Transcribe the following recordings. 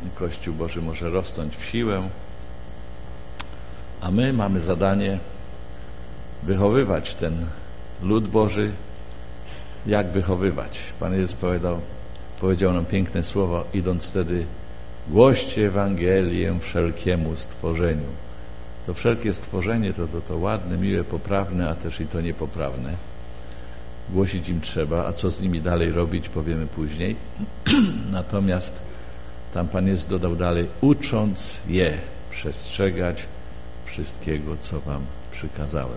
Kościół Boży może rosnąć w siłę, a my mamy zadanie wychowywać ten lud Boży. Jak wychowywać? Pan Jezus powiedział nam piękne słowa, idąc wtedy: głoście Ewangelię wszelkiemu stworzeniu. To wszelkie stworzenie to ładne, miłe, poprawne, a też i to niepoprawne. Głosić im trzeba, a co z nimi dalej robić, powiemy później. Natomiast tam Pan Jezus dodał dalej: ucząc je przestrzegać wszystkiego, co wam przykazałem.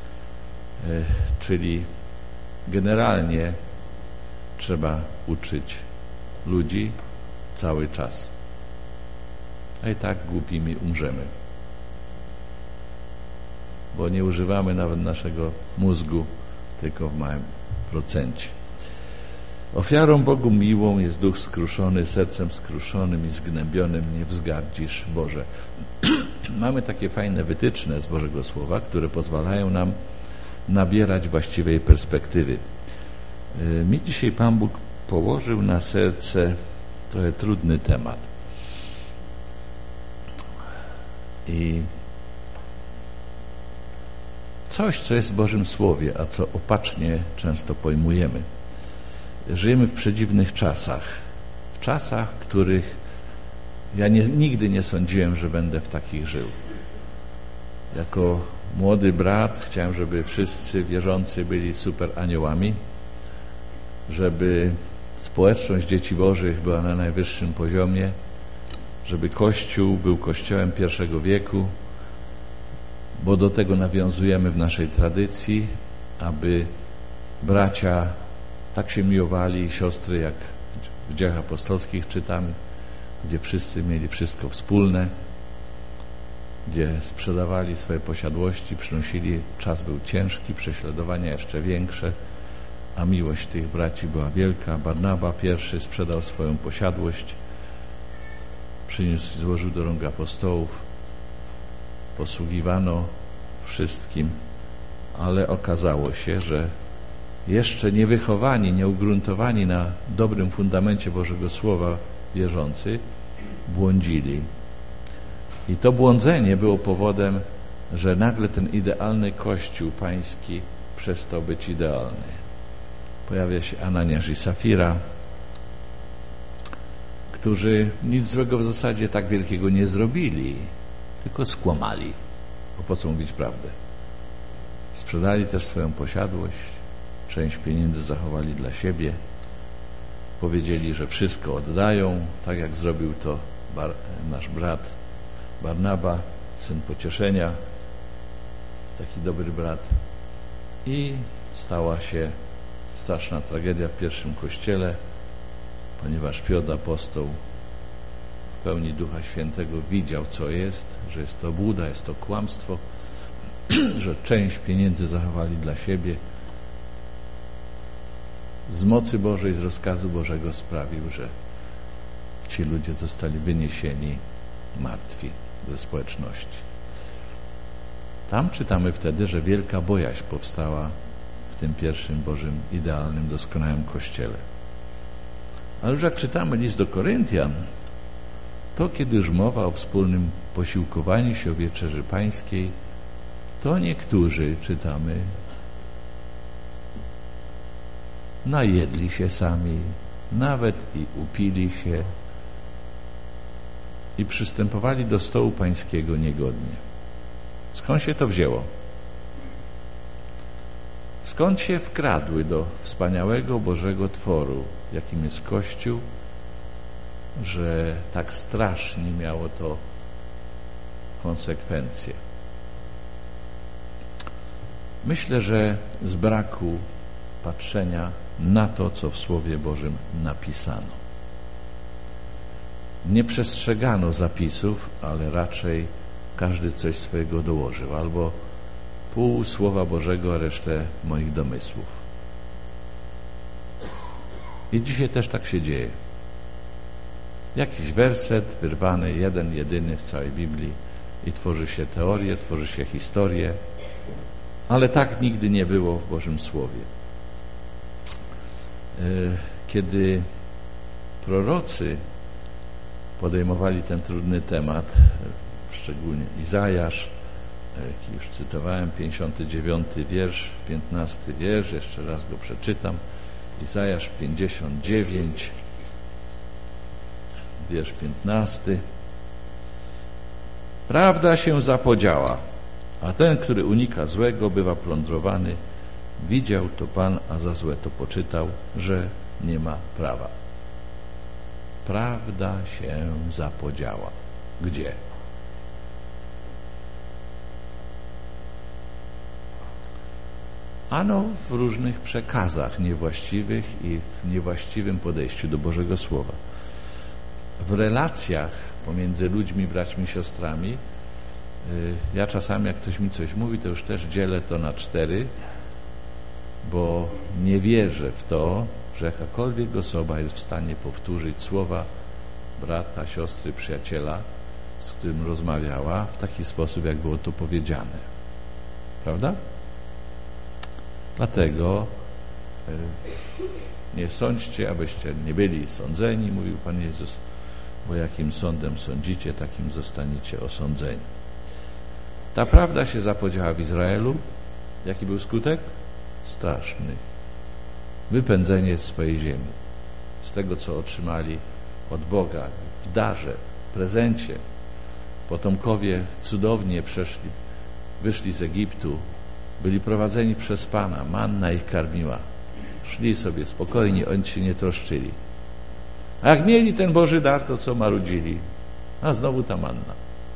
Czyli generalnie trzeba uczyć ludzi cały czas. A i tak głupimi umrzemy, bo nie używamy nawet naszego mózgu, tylko w małym procencie. Ofiarą Bogu miłą jest duch skruszony, sercem skruszonym i zgnębionym nie wzgardzisz, Boże. Mamy takie fajne wytyczne z Bożego Słowa, które pozwalają nam nabierać właściwej perspektywy. Mi dzisiaj Pan Bóg położył na serce trochę trudny temat. I coś, co jest w Bożym Słowie, a co opacznie często pojmujemy. Żyjemy w przedziwnych czasach. W czasach, których ja nigdy nie sądziłem, że będę w takich żył. Jako młody brat chciałem, żeby wszyscy wierzący byli super aniołami, żeby społeczność dzieci Bożych była na najwyższym poziomie, żeby Kościół był Kościołem I wieku, bo do tego nawiązujemy w naszej tradycji, aby bracia tak się miłowali i siostry, jak w Dziejach Apostolskich czytamy, gdzie wszyscy mieli wszystko wspólne, gdzie sprzedawali swoje posiadłości, przynosili, czas był ciężki, prześladowania jeszcze większe, a miłość tych braci była wielka. Barnaba pierwszy sprzedał swoją posiadłość, przyniósł i złożył do rąk apostołów, posługiwano wszystkim, ale okazało się, że jeszcze niewychowani, nieugruntowani na dobrym fundamencie Bożego Słowa wierzący błądzili. I to błądzenie było powodem, że nagle ten idealny Kościół pański przestał być idealny. Pojawia się Ananiasz i Safira, którzy nic złego w zasadzie tak wielkiego nie zrobili, tylko skłamali. Bo po co mówić prawdę? Sprzedali też swoją posiadłość, część pieniędzy zachowali dla siebie, powiedzieli, że wszystko oddają, tak jak zrobił to nasz brat Barnaba, syn pocieszenia, taki dobry brat. I stała się straszna tragedia w pierwszym kościele, ponieważ Piotr apostoł w pełni Ducha Świętego widział, co jest, że jest to obłuda, jest to kłamstwo, że część pieniędzy zachowali dla siebie. Z mocy Bożej, z rozkazu Bożego sprawił, że ci ludzie zostali wyniesieni martwi ze społeczności. Tam czytamy wtedy, że wielka bojaźń powstała w tym pierwszym Bożym, idealnym, doskonałym Kościele. Ale już jak czytamy list do Koryntian, to kiedy już mowa o wspólnym posiłkowaniu się, o wieczerzy pańskiej, to niektórzy, czytamy, najedli się sami, nawet i upili się i przystępowali do stołu pańskiego niegodnie. Skąd się to wzięło? Skąd się wkradły do wspaniałego Bożego tworu, jakim jest Kościół, że tak strasznie miało to konsekwencje? Myślę, że z braku patrzenia na to, co w Słowie Bożym napisano. Nie przestrzegano zapisów, ale raczej każdy coś swojego dołożył, albo pół Słowa Bożego, a resztę moich domysłów. I dzisiaj też tak się dzieje. Jakiś werset wyrwany, jeden, jedyny w całej Biblii i tworzy się teorię, tworzy się historię, ale tak nigdy nie było w Bożym Słowie. Kiedy prorocy podejmowali ten trudny temat, szczególnie Izajasz, jaki już cytowałem, 59 wiersz, 15 wiersz, jeszcze raz go przeczytam. Izajasz 59, wiersz 15. Prawda się zapodziała, a ten, który unika złego, bywa plądrowany. Widział to Pan, a za złe to poczytał, że nie ma prawa. Prawda się zapodziała. Gdzie? Ano w różnych przekazach niewłaściwych i w niewłaściwym podejściu do Bożego Słowa. W relacjach pomiędzy ludźmi, braćmi, siostrami, ja czasami, jak ktoś mi coś mówi, to już też dzielę to na 4, bo nie wierzę w to, że jakakolwiek osoba jest w stanie powtórzyć słowa brata, siostry, przyjaciela, z którym rozmawiała, w taki sposób, jak było to powiedziane. Prawda? Dlatego nie sądźcie, abyście nie byli sądzeni, mówił Pan Jezus, bo jakim sądem sądzicie, takim zostaniecie osądzeni. Ta prawda się zapodziała w Izraelu. Jaki był skutek? Straszny. Wypędzenie z swojej ziemi. Z tego, co otrzymali od Boga w darze, w prezencie. Potomkowie cudownie wyszli z Egiptu, byli prowadzeni przez Pana, manna ich karmiła. Szli sobie spokojnie, oni się nie troszczyli. A jak mieli ten Boży dar, to co marudzili? A znowu ta manna.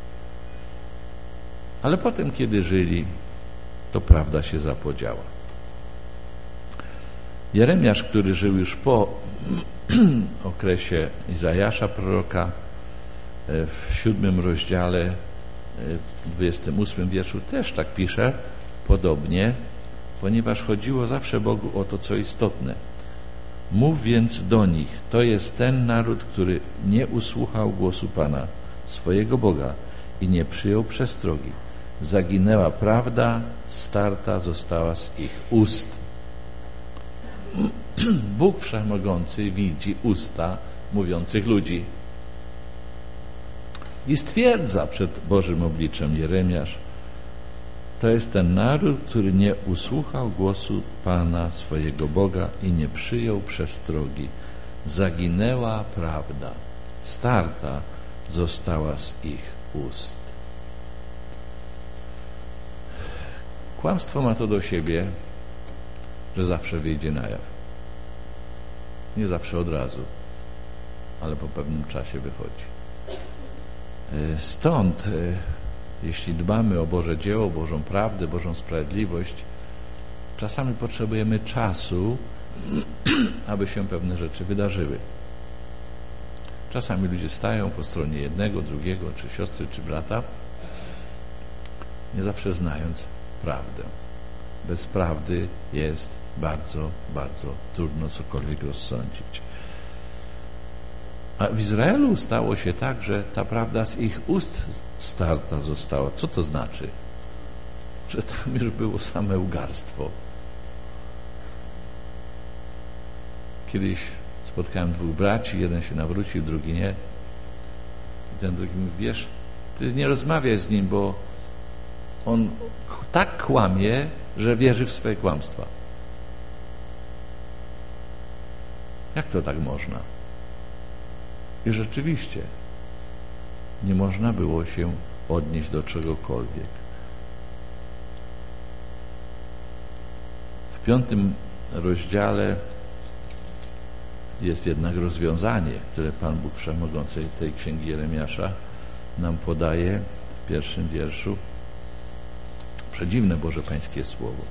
Ale potem, kiedy żyli, to prawda się zapodziała. Jeremiasz, który żył już po okresie Izajasza proroka, w 7 rozdziale, w 28 wierszu też tak pisze, podobnie, ponieważ chodziło zawsze Bogu o to, co istotne. Mów więc do nich, to jest ten naród, który nie usłuchał głosu Pana, swojego Boga i nie przyjął przestrogi. Zaginęła prawda, starta została z ich ust. Bóg Wszechmogący widzi usta mówiących ludzi i stwierdza przed Bożym obliczem Jeremiasz, to jest ten naród, który nie usłuchał głosu Pana, swojego Boga i nie przyjął przestrogi. Zaginęła prawda, starta została z ich ust. Kłamstwo ma to do siebie, że zawsze wyjdzie na jaw. Nie zawsze od razu, ale po pewnym czasie wychodzi. Stąd, jeśli dbamy o Boże dzieło, Bożą prawdę, Bożą sprawiedliwość, czasami potrzebujemy czasu, aby się pewne rzeczy wydarzyły. Czasami ludzie stają po stronie jednego, drugiego, czy siostry, czy brata, nie zawsze znając prawdę. Bez prawdy jest bardzo, bardzo trudno cokolwiek rozsądzić. A w Izraelu stało się tak, że ta prawda z ich ust starta została. Co to znaczy? Że tam już było same ugarstwo. Kiedyś spotkałem 2 braci, jeden się nawrócił, drugi nie. I ten drugi mówi, wiesz, ty nie rozmawiaj z nim, bo on tak kłamie, że wierzy w swoje kłamstwa. Jak to tak można? I rzeczywiście nie można było się odnieść do czegokolwiek. W 5 rozdziale jest jednak rozwiązanie, które Pan Bóg Wszechmogący tej księgi Jeremiasza nam podaje w 1 wierszu. Przedziwne Boże Pańskie Słowo.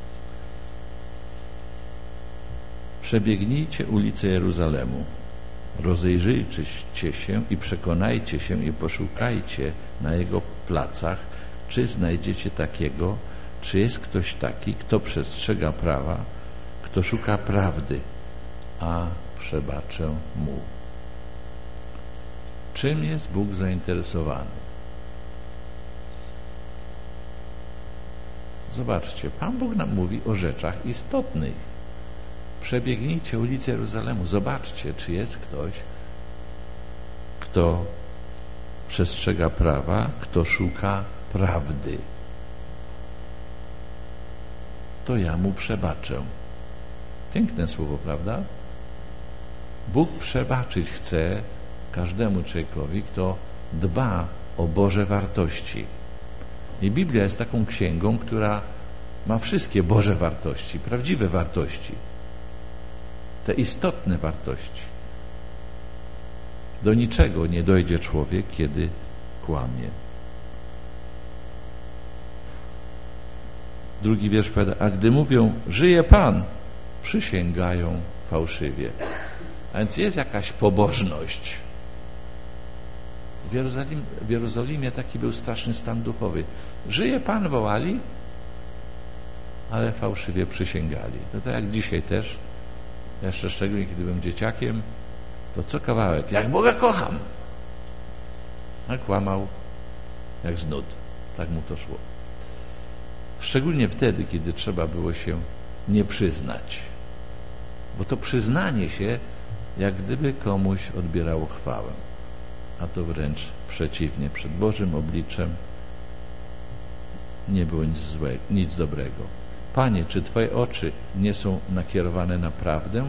Przebiegnijcie ulice Jeruzalemu, rozejrzyjcie się i przekonajcie się i poszukajcie na jego placach, czy znajdziecie takiego, czy jest ktoś taki, kto przestrzega prawa, kto szuka prawdy, a przebaczę mu. Czym jest Bóg zainteresowany? Zobaczcie, Pan Bóg nam mówi o rzeczach istotnych. Przebiegnijcie ulicę Jeruzalemu, zobaczcie, czy jest ktoś, kto przestrzega prawa, kto szuka prawdy, to ja mu przebaczę. Piękne słowo, prawda? Bóg przebaczyć chce każdemu człowiekowi, kto dba o Boże wartości. I Biblia jest taką księgą, która ma wszystkie Boże wartości, prawdziwe wartości, te istotne wartości. Do niczego nie dojdzie człowiek, kiedy kłamie. Drugi wiersz powiada, a gdy mówią, żyje Pan, przysięgają fałszywie. A więc jest jakaś pobożność. W Jerozolimie taki był straszny stan duchowy. Żyje Pan, wołali, ale fałszywie przysięgali. To tak jak dzisiaj też. Jeszcze szczególnie, kiedy byłem dzieciakiem, to co kawałek, jak Boga kocham. A kłamał jak z nud. Tak mu to szło. Szczególnie wtedy, kiedy trzeba było się nie przyznać. Bo to przyznanie się jak gdyby komuś odbierało chwałę. A to wręcz przeciwnie. Przed Bożym obliczem nie było nic dobrego. Panie, czy Twoje oczy nie są nakierowane na prawdę?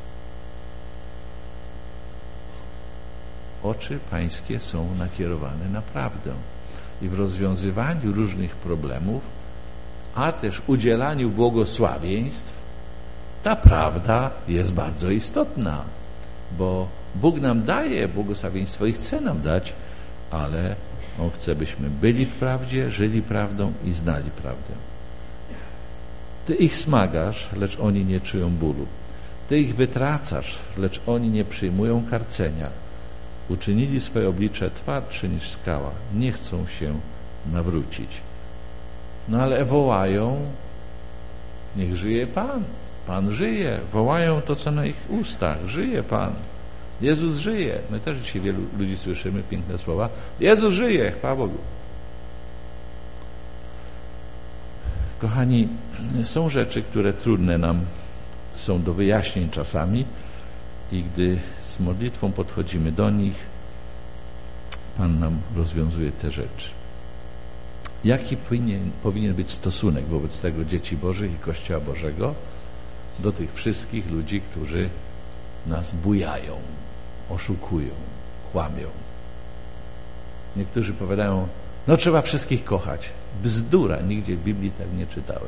Oczy Pańskie są nakierowane na prawdę. I w rozwiązywaniu różnych problemów, a też udzielaniu błogosławieństw, ta prawda jest bardzo istotna, bo Bóg nam daje błogosławieństwo i chce nam dać, ale On chce, byśmy byli w prawdzie, żyli prawdą i znali prawdę. Ty ich smagasz, lecz oni nie czują bólu. Ty ich wytracasz, lecz oni nie przyjmują karcenia. Uczynili swoje oblicze twardsze niż skała. Nie chcą się nawrócić. No ale wołają, niech żyje Pan. Pan żyje. Wołają to, co na ich ustach. Żyje Pan. Jezus żyje. My też dzisiaj wielu ludzi słyszymy piękne słowa. Jezus żyje. Chwała Bogu. Kochani, są rzeczy, które trudne nam są do wyjaśnień czasami i gdy z modlitwą podchodzimy do nich, Pan nam rozwiązuje te rzeczy. Jaki powinien być stosunek wobec tego dzieci Bożych i Kościoła Bożego do tych wszystkich ludzi, którzy nas bujają, oszukują, kłamią? Niektórzy powiadają, no trzeba wszystkich kochać. Bzdura, nigdzie w Biblii tak nie czytałem.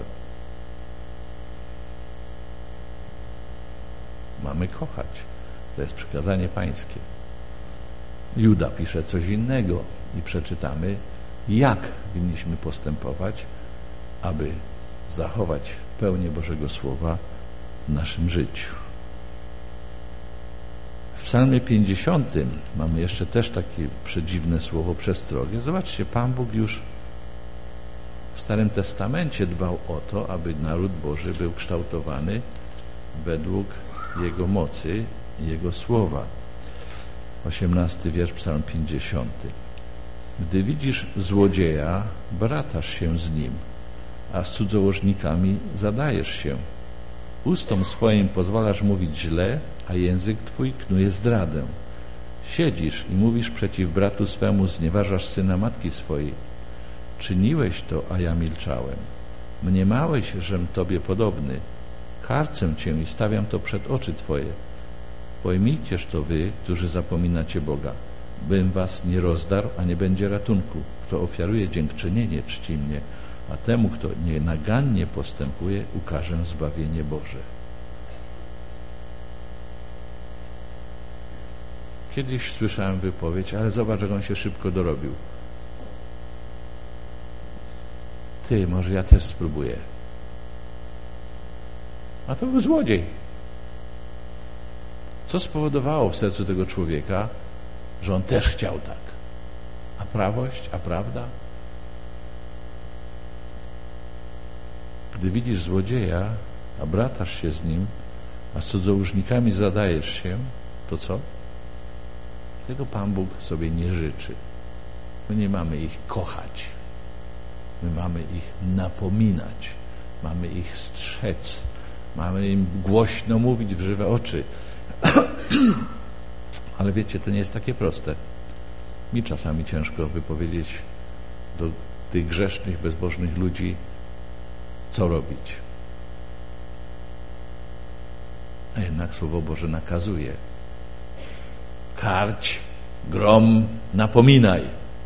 Mamy kochać. To jest przykazanie pańskie. Juda pisze coś innego i przeczytamy, jak winniśmy postępować, aby zachować pełnię Bożego Słowa w naszym życiu. W Psalmie 50 mamy jeszcze też takie przedziwne słowo przestrogę. Zobaczcie, Pan Bóg już w Starym Testamencie dbał o to, aby naród Boży był kształtowany według Jego mocy i Jego słowa. 18 wiersz, Psalm 50. Gdy widzisz złodzieja, bratasz się z nim, a z cudzołożnikami zadajesz się. Ustom swoim pozwalasz mówić źle, a język twój knuje zdradę. Siedzisz i mówisz przeciw bratu swemu, znieważasz syna matki swojej. Czyniłeś to, a ja milczałem. Mniemałeś, żem tobie podobny. Karcę cię i stawiam to przed oczy twoje. Pojmijcież to wy, którzy zapominacie Boga. Bym was nie rozdarł, a nie będzie ratunku. Kto ofiaruje dziękczynienie, czci mnie, a temu, kto nienagannie postępuje, ukażę zbawienie Boże. Kiedyś słyszałem wypowiedź, ale zobacz, jak on się szybko dorobił. Ty, może ja też spróbuję. A to był złodziej. Co spowodowało w sercu tego człowieka, że on też chciał tak? A prawość, a prawda? Gdy widzisz złodzieja, a bratasz się z nim, a z cudzołóżnikami zadajesz się, to co? Tego Pan Bóg sobie nie życzy. My nie mamy ich kochać. My mamy ich napominać. Mamy ich strzec. Mamy im głośno mówić w żywe oczy. Ale wiecie, to nie jest takie proste. Mi czasami ciężko wypowiedzieć do tych grzesznych, bezbożnych ludzi, co robić. A jednak Słowo Boże nakazuje. Karć, grom, napominaj.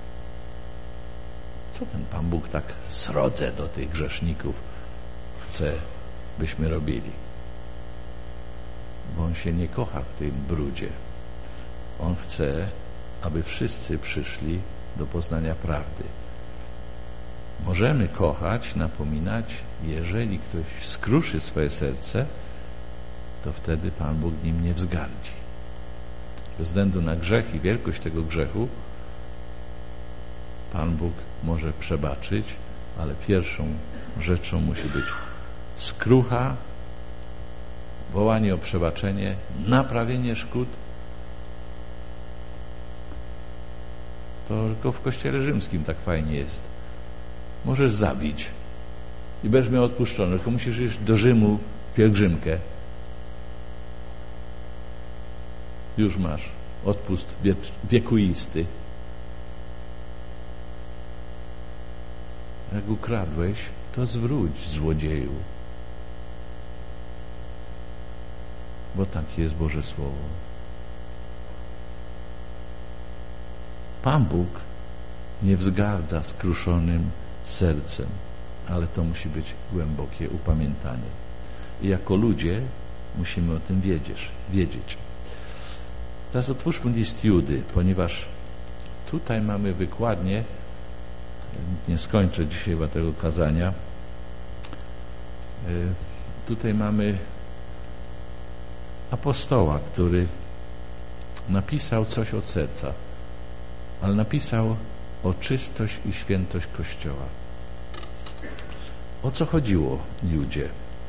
Co ten Pan Bóg tak srodze do tych grzeszników chce, byśmy robili? Bo On się nie kocha w tym brudzie. On chce, aby wszyscy przyszli do poznania prawdy. Możemy kochać, napominać, jeżeli ktoś skruszy swoje serce, to wtedy Pan Bóg nim nie wzgardzi. Bez względu na grzech i wielkość tego grzechu Pan Bóg może przebaczyć, ale pierwszą rzeczą musi być skrucha, wołanie o przebaczenie, naprawienie szkód. To tylko w Kościele Rzymskim tak fajnie jest. Możesz zabić i będziesz miał odpuszczone, tylko musisz iść do Rzymu w pielgrzymkę. Już masz odpust wiekuisty. Jak ukradłeś, to zwróć, złodzieju. Bo takie jest Boże Słowo. Pan Bóg nie wzgardza skruszonym sercem, ale to musi być głębokie upamiętanie. I jako ludzie musimy o tym wiedzieć. Teraz otwórzmy list Judy, ponieważ tutaj mamy wykładnię, nie skończę dzisiaj tego kazania, tutaj mamy apostoła, który napisał coś od serca, ale napisał o czystość i świętość Kościoła. O co chodziło Judzie?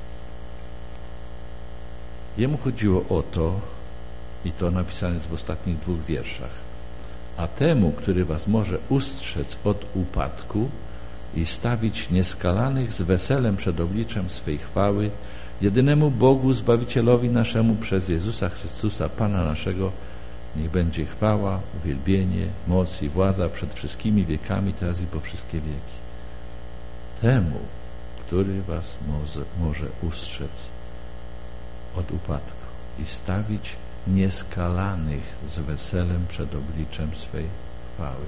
Jemu chodziło o to, i to napisane jest w ostatnich 2 wierszach, a temu, który was może ustrzec od upadku i stawić nieskalanych z weselem przed obliczem swej chwały, jedynemu Bogu, Zbawicielowi naszemu przez Jezusa Chrystusa, Pana naszego, niech będzie chwała, uwielbienie, moc i władza przed wszystkimi wiekami, teraz i po wszystkie wieki. Temu, który was może ustrzec od upadku i stawić nieskalanych z weselem przed obliczem swej chwały.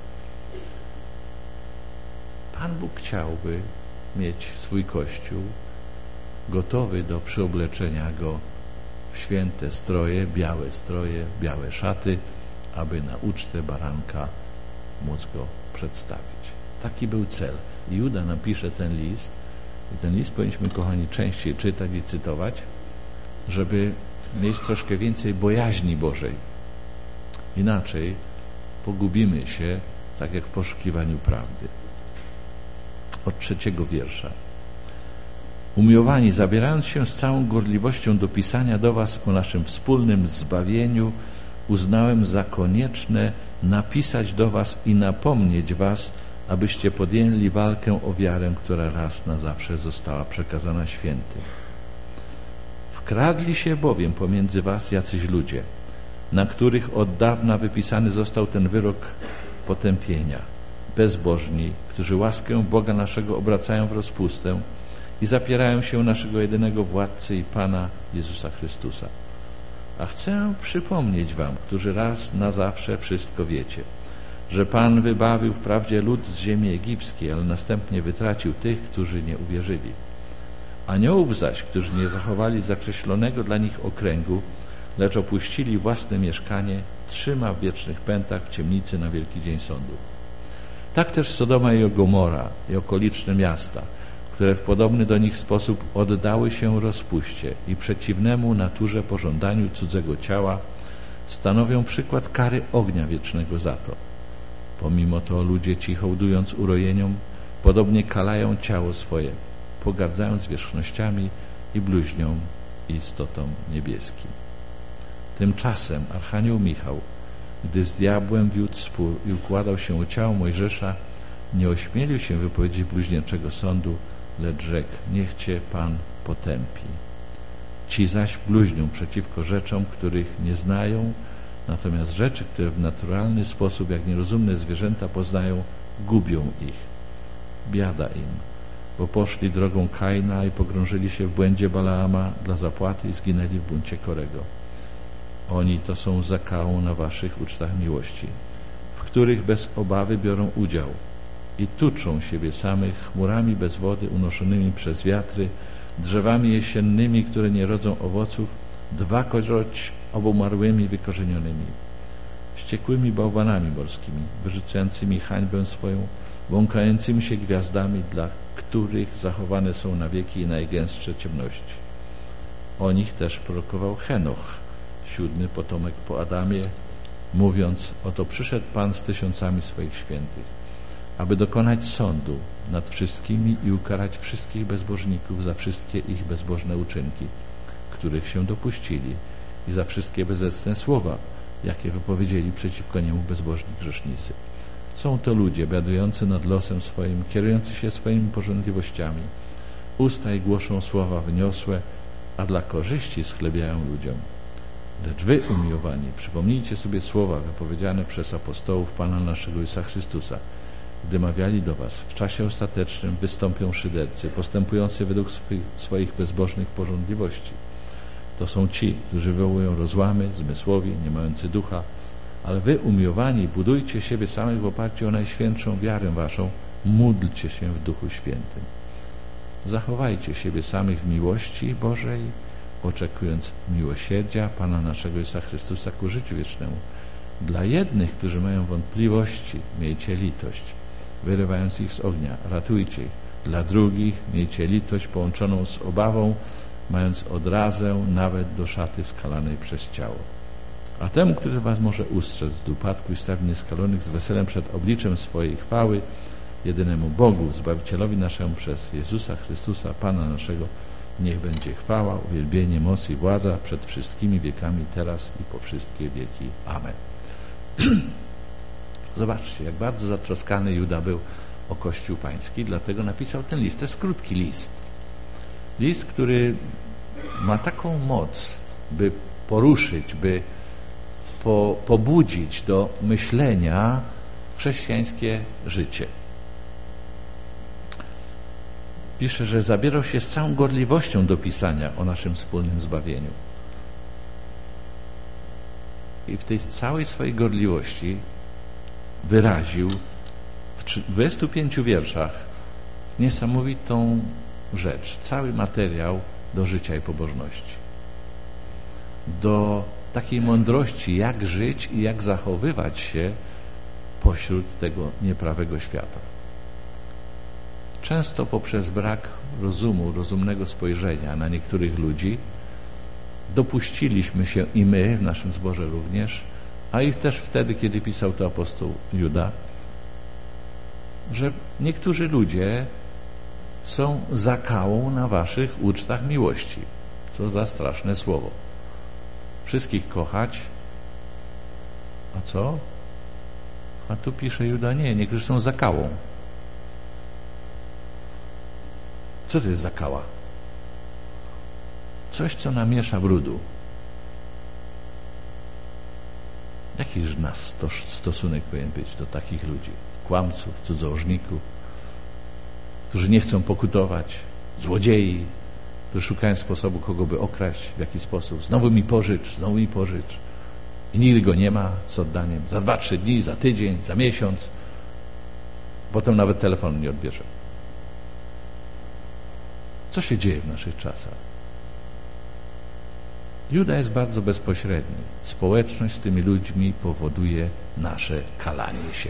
Pan Bóg chciałby mieć swój Kościół gotowy do przyobleczenia go w święte stroje, białe szaty, aby na ucztę baranka móc go przedstawić. Taki był cel. I Juda napisze ten list i ten list powinniśmy, kochani, częściej czytać i cytować, żeby mieć troszkę więcej bojaźni Bożej. Inaczej pogubimy się, tak jak w poszukiwaniu prawdy. Od 3 wiersza. Umiłowani, zabierając się z całą gorliwością do pisania do was o naszym wspólnym zbawieniu, uznałem za konieczne napisać do was i napomnieć was, abyście podjęli walkę o wiarę, która raz na zawsze została przekazana świętym. Wkradli się bowiem pomiędzy was jacyś ludzie, na których od dawna wypisany został ten wyrok potępienia. Bezbożni, którzy łaskę Boga naszego obracają w rozpustę i zapierają się naszego jedynego Władcy i Pana Jezusa Chrystusa. A chcę przypomnieć wam, którzy raz na zawsze wszystko wiecie, że Pan wybawił wprawdzie lud z ziemi egipskiej, ale następnie wytracił tych, którzy nie uwierzyli. Aniołów zaś, którzy nie zachowali zakreślonego dla nich okręgu, lecz opuścili własne mieszkanie, trzyma w wiecznych pętach w ciemnicy na wielki dzień sądu. Tak też Sodoma i Gomora i okoliczne miasta, które w podobny do nich sposób oddały się rozpuście i przeciwnemu naturze pożądaniu cudzego ciała, stanowią przykład kary ognia wiecznego za to. Pomimo to ludzie ci, hołdując urojeniom, podobnie kalają ciało swoje, pogardzając zwierzchnościami i bluźnią i istotą niebieskim. Tymczasem archanioł Michał, gdy z diabłem wiódł spór i układał się o ciało Mojżesza, nie ośmielił się wypowiedzieć bluźnierczego sądu, lecz rzekł: niech cię Pan potępi. Ci zaś bluźnią przeciwko rzeczom, których nie znają Natomiast rzeczy, które w naturalny sposób, jak nierozumne zwierzęta poznają, gubią ich. Biada im, bo poszli drogą Kaina i pogrążyli się w błędzie Balaama dla zapłaty i zginęli w buncie Korego. Oni to są zakałą na waszych ucztach miłości, w których bez obawy biorą udział i tuczą siebie samych chmurami bez wody unoszonymi przez wiatry, drzewami jesiennymi, które nie rodzą owoców, dwakroć obumarłymi wykorzenionymi, wściekłymi bałwanami morskimi, wyrzucającymi hańbę swoją, błąkającymi się gwiazdami, dla których zachowane są na wieki najgęstsze ciemności. O nich też prorokował Henoch, 7. potomek po Adamie, mówiąc: oto przyszedł Pan z tysiącami swoich świętych, aby dokonać sądu nad wszystkimi i ukarać wszystkich bezbożników za wszystkie ich bezbożne uczynki, których się dopuścili, i za wszystkie bezecne słowa, jakie wypowiedzieli przeciwko niemu bezbożni grzesznicy. Są to ludzie biadujący nad losem swoim, kierujący się swoimi pożądliwościami. Usta ich głoszą słowa wyniosłe, a dla korzyści schlebiają ludziom. Lecz wy, umiłowani, przypomnijcie sobie słowa wypowiedziane przez apostołów Pana naszego Jezusa Chrystusa, gdy mawiali do was: w czasie ostatecznym wystąpią szydercy, postępujący według swoich bezbożnych pożądliwości. To są ci, którzy wywołują rozłamy, zmysłowi, nie mający ducha, ale wy, umiłowani, budujcie siebie samych w oparciu o najświętszą wiarę waszą, módlcie się w Duchu Świętym. Zachowajcie siebie samych w miłości Bożej, oczekując miłosierdzia Pana naszego Jezusa Chrystusa ku życiu wiecznemu. Dla jednych, którzy mają wątpliwości, miejcie litość, wyrywając ich z ognia, ratujcie ich. Dla drugich miejcie litość połączoną z obawą, mając odrazę nawet do szaty skalanej przez ciało. A temu, który was może ustrzec do upadku i stawi nieskalonych z weselem przed obliczem swojej chwały, jedynemu Bogu, Zbawicielowi naszemu przez Jezusa Chrystusa, Pana naszego, niech będzie chwała, uwielbienie, moc i władza przed wszystkimi wiekami, teraz i po wszystkie wieki. Amen. Zobaczcie, jak bardzo zatroskany Juda był o Kościół Pański, dlatego napisał ten list. To jest krótki list. List, który ma taką moc, by poruszyć, by pobudzić do myślenia chrześcijańskie życie. Pisze, że zabierał się z całą gorliwością do pisania o naszym wspólnym zbawieniu. I w tej całej swojej gorliwości wyraził w 25 wierszach niesamowitą rzecz, cały materiał do życia i pobożności. Do takiej mądrości, jak żyć i jak zachowywać się pośród tego nieprawego świata. Często poprzez brak rozumu, rozumnego spojrzenia na niektórych ludzi dopuściliśmy się i my, w naszym zborze również, a i też wtedy, kiedy pisał to apostoł Juda, że niektórzy ludzie są zakałą na waszych ucztach miłości. Co za straszne słowo. Wszystkich kochać. A co? A tu pisze Juda, nie, niektórzy są zakałą. Co to jest zakała? Coś, co namiesza brudu. Jakiż nasz stosunek powinien być do takich ludzi? Kłamców, cudzołożników, którzy nie chcą pokutować, złodziei, którzy szukają sposobu, kogo by okraść, w jaki sposób. Znowu mi pożycz. I nigdy go nie ma z oddaniem. Za 2-3 dni, za tydzień, za miesiąc. Potem nawet telefonu nie odbierze. Co się dzieje w naszych czasach? Juda jest bardzo bezpośredni. Społeczność z tymi ludźmi powoduje nasze kalanie się.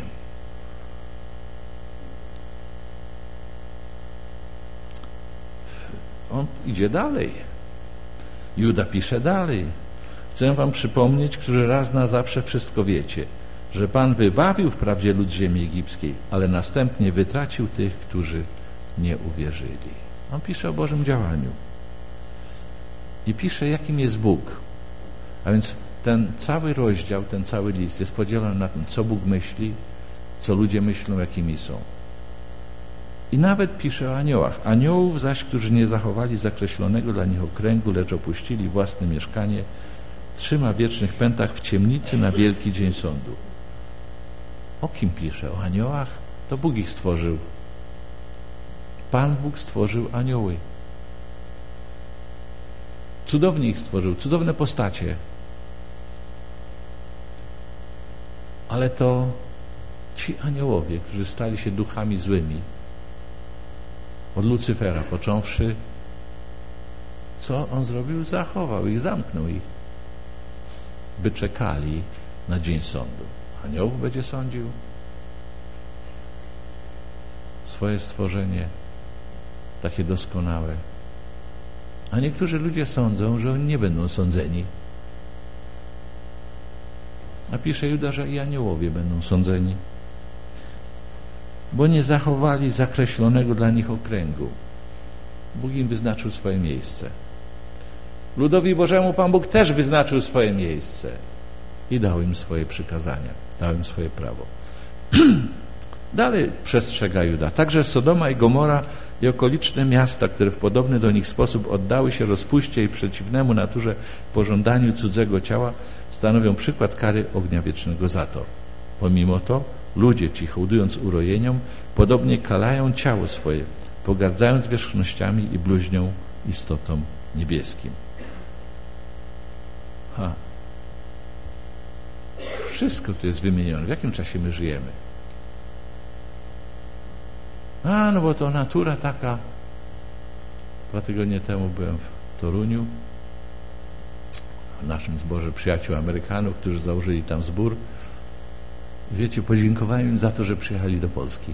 On idzie dalej. Juda pisze dalej. Chcę wam przypomnieć, którzy raz na zawsze wszystko wiecie, że Pan wybawił wprawdzie lud ziemi egipskiej, ale następnie wytracił tych, którzy nie uwierzyli. On pisze o Bożym działaniu. I pisze, jakim jest Bóg. A więc ten cały rozdział, ten cały list jest podzielony na tym, co Bóg myśli, co ludzie myślą, jakimi są. I nawet pisze o aniołach. Aniołów zaś, którzy nie zachowali zakreślonego dla nich okręgu, lecz opuścili własne mieszkanie, trzyma w wiecznych pętach w ciemnicy na wielki dzień sądu. O kim pisze? O aniołach? To Bóg ich stworzył. Pan Bóg stworzył anioły. Cudownie ich stworzył, cudowne postacie. Ale to ci aniołowie, którzy stali się duchami złymi, od Lucyfera począwszy, co on zrobił? Zachował ich, zamknął ich, by czekali na dzień sądu. Aniołów będzie sądził, swoje stworzenie, takie doskonałe. A niektórzy ludzie sądzą, że oni nie będą sądzeni. A pisze Juda, że i aniołowie będą sądzeni, bo nie zachowali zakreślonego dla nich okręgu. Bóg im wyznaczył swoje miejsce. Ludowi Bożemu Pan Bóg też wyznaczył swoje miejsce i dał im swoje przykazania, dał im swoje prawo. Dalej przestrzega Juda. Także Sodoma i Gomora i okoliczne miasta, które w podobny do nich sposób oddały się rozpuście i przeciwnemu naturze pożądaniu cudzego ciała, stanowią przykład kary ognia wiecznego za to. Pomimo to ludzie ci, hołdując urojeniom, podobnie kalają ciało swoje, pogardzając zwierzchnościami i bluźnią istotą niebieskim. Wszystko tu jest wymienione. W jakim czasie my żyjemy? No bo to natura taka. 2 tygodnie temu byłem w Toruniu, w naszym zborze przyjaciół Amerykanów, którzy założyli tam zbór. Wiecie, podziękowałem im za to, że przyjechali do Polski.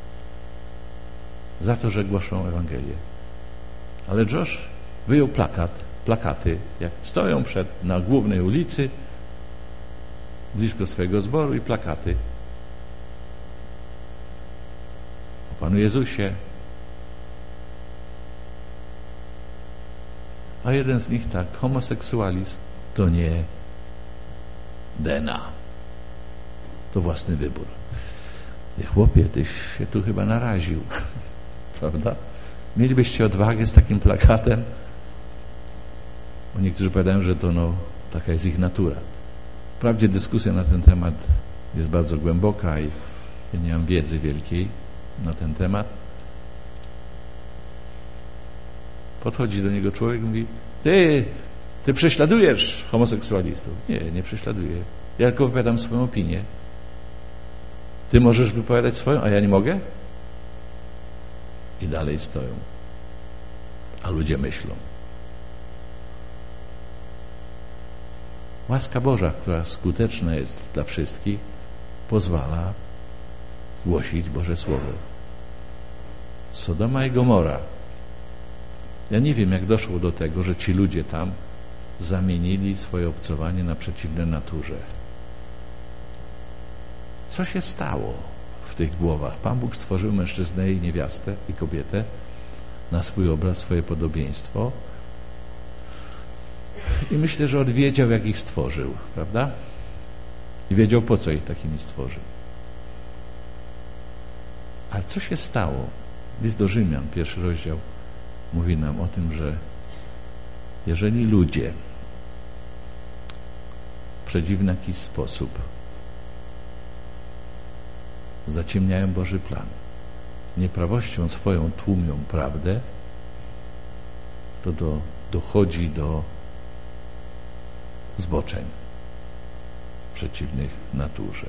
Za to, że głoszą Ewangelię. Ale Josh wyjął plakaty, jak stoją na głównej ulicy, blisko swojego zboru, i plakaty o Panu Jezusie. A jeden z nich tak: homoseksualizm to nie DNA, to własny wybór. Chłopie, tyś się tu chyba naraził. Prawda? Mielibyście odwagę z takim plakatem? Bo niektórzy powiadają, że to taka jest ich natura. Wprawdzie dyskusja na ten temat jest bardzo głęboka i ja nie mam wiedzy wielkiej na ten temat. Podchodzi do niego człowiek i mówi: ty prześladujesz homoseksualistów. Nie prześladuję. Ja tylko wypowiadam swoją opinię. Ty możesz wypowiadać swoją, a ja nie mogę? I dalej stoją. A ludzie myślą. Łaska Boża, która skuteczna jest dla wszystkich, pozwala głosić Boże Słowo. Sodoma i Gomora. Ja nie wiem, jak doszło do tego, że ci ludzie tam zamienili swoje obcowanie na przeciwne naturze. Co się stało w tych głowach? Pan Bóg stworzył mężczyznę i niewiastę i kobietę na swój obraz, swoje podobieństwo. I myślę, że wiedział, jak ich stworzył, prawda? I wiedział, po co ich takimi stworzył. Ale co się stało? List do Rzymian, 1 rozdział, mówi nam o tym, że jeżeli ludzie w przedziwny jakiś sposób zaciemniają Boży plan, nieprawością swoją tłumią prawdę, to dochodzi do zboczeń przeciwnych naturze.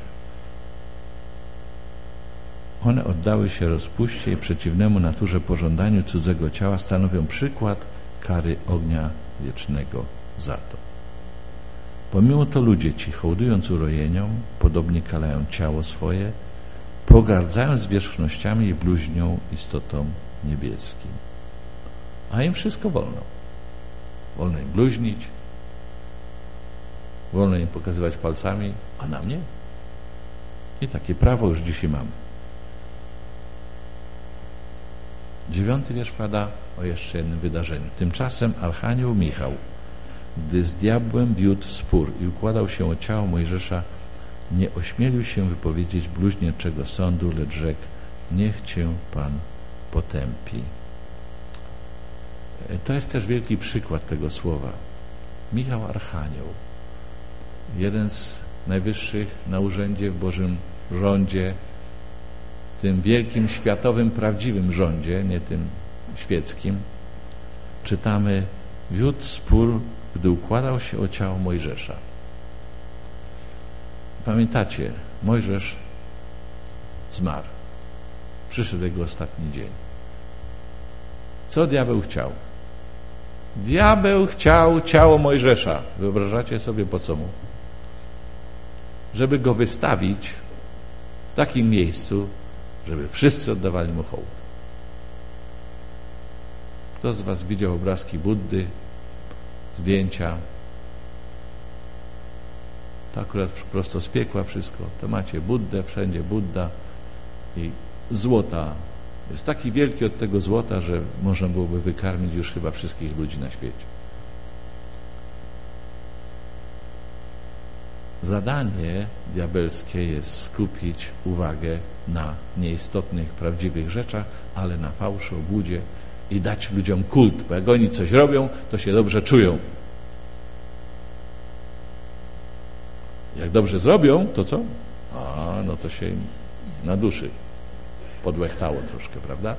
One oddały się rozpuście i przeciwnemu naturze pożądaniu cudzego ciała, stanowią przykład kary ognia wiecznego za to. Pomimo to ludzie ci, hołdując urojeniom, podobnie kalają ciało swoje, pogardzają zwierzchnościami i bluźnią istotą niebieskim. A im wszystko wolno. Wolno im bluźnić, wolno im pokazywać palcami, a nam nie. I takie prawo już dzisiaj mamy. 9 wiersz pada o jeszcze jednym wydarzeniu. Tymczasem archanioł Michał, gdy z diabłem wiódł spór i układał się o ciało Mojżesza, nie ośmielił się wypowiedzieć bluźnierczego sądu, lecz rzekł: niech cię Pan potępi. To jest też wielki przykład tego słowa. Michał archanioł. jeden z najwyższych na urzędzie w Bożym rządzie, w tym wielkim, światowym, prawdziwym rządzie, nie tym świeckim, czytamy: wiódł spór, gdy układał się o ciało Mojżesza. Pamiętacie, Mojżesz zmarł. Przyszedł jego ostatni dzień. Co diabeł chciał? Diabeł chciał ciało Mojżesza. Wyobrażacie sobie, po co mu? Żeby go wystawić w takim miejscu, żeby wszyscy oddawali mu hołd. Kto z was widział obrazki Buddy, zdjęcia? To akurat prosto z piekła wszystko. To macie Buddę, wszędzie Budda i złota. Jest taki wielki od tego złota, że można byłoby wykarmić już chyba wszystkich ludzi na świecie. Zadanie diabelskie jest skupić uwagę na nieistotnych, prawdziwych rzeczach, ale na fałszu, obłudzie i dać ludziom kult, bo jak oni coś robią, to się dobrze czują. Jak dobrze zrobią, to co? No to się im na duszy podłechtało troszkę, prawda?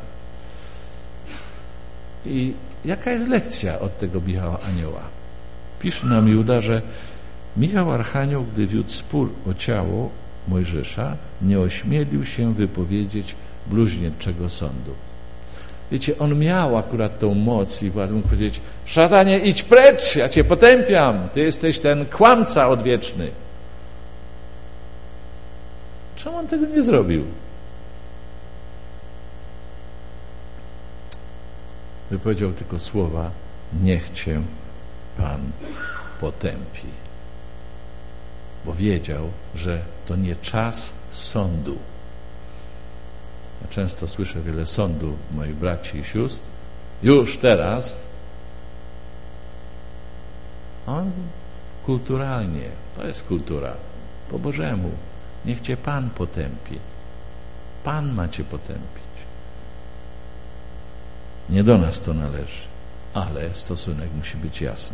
I jaka jest lekcja od tego Michała Anioła? Pisze nam Juda, że Michał Archanioł, gdy wiódł spór o ciało Mojżesza, nie ośmielił się wypowiedzieć bluźnierczego sądu. Wiecie, on miał akurat tą moc i mógł powiedzieć: szatanie, idź precz, ja cię potępiam, ty jesteś ten kłamca odwieczny. Czemu on tego nie zrobił? Wypowiedział tylko słowa: niech cię Pan potępi. Bo wiedział, że to nie czas sądu. Ja często słyszę wiele sądu moich braci i sióstr. Już teraz. On kulturalnie, to jest kultura, po Bożemu. Niech cię Pan potępi. Pan ma cię potępić. Nie do nas to należy, ale stosunek musi być jasny.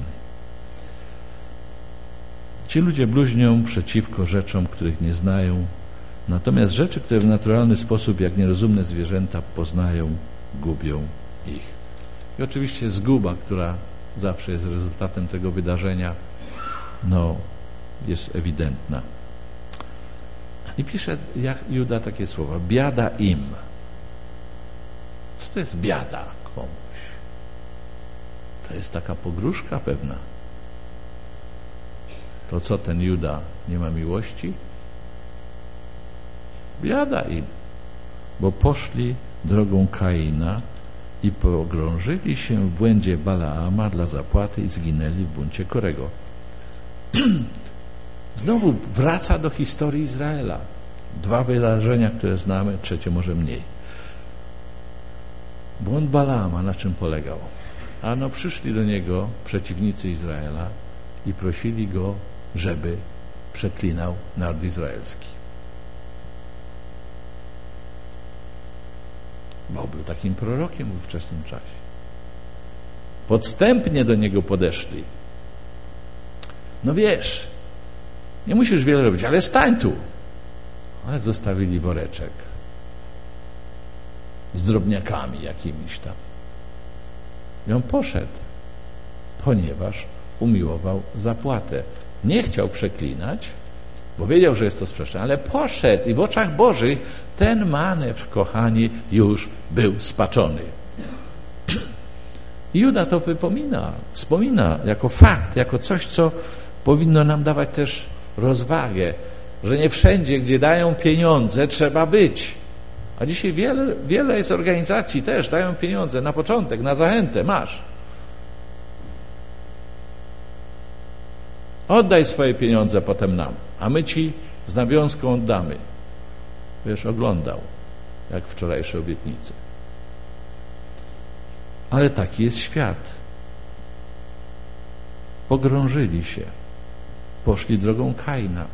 Ci ludzie bluźnią przeciwko rzeczom, których nie znają, natomiast rzeczy, które w naturalny sposób, jak nierozumne zwierzęta, poznają, gubią ich. I oczywiście zguba, która zawsze jest rezultatem tego wydarzenia, jest ewidentna. I pisze jak Juda takie słowa: biada im. Co to jest biada komuś? To jest taka pogróżka pewna. To co, ten Juda nie ma miłości? Biada im, bo poszli drogą Kaina i pogrążyli się w błędzie Balaama dla zapłaty i zginęli w buncie Korego. Znowu wraca do historii Izraela. 2 wydarzenia, które znamy, trzecie może mniej. Błąd Balaama na czym polegał? Przyszli do niego przeciwnicy Izraela i prosili go, żeby przeklinał naród izraelski. Bo był takim prorokiem w ówczesnym czasie. Podstępnie do niego podeszli. Wiesz, nie musisz wiele robić, ale stań tu. Ale zostawili woreczek z drobniakami jakimiś tam. I on poszedł, ponieważ umiłował zapłatę. Nie chciał przeklinać, bo wiedział, że jest to sprzeczne, ale poszedł i w oczach Bożych ten manewr, kochani, już był spaczony. I Juda to wspomina jako fakt, jako coś, co powinno nam dawać też rozwagę, że nie wszędzie, gdzie dają pieniądze, trzeba być. A dzisiaj wiele jest organizacji też, dają pieniądze na początek, na zachętę, masz. Oddaj swoje pieniądze potem nam, a my ci z nawiązką oddamy. Wiesz, oglądał, jak wczorajsze obietnice. Ale taki jest świat. Pogrążyli się. Poszli drogą Kaina.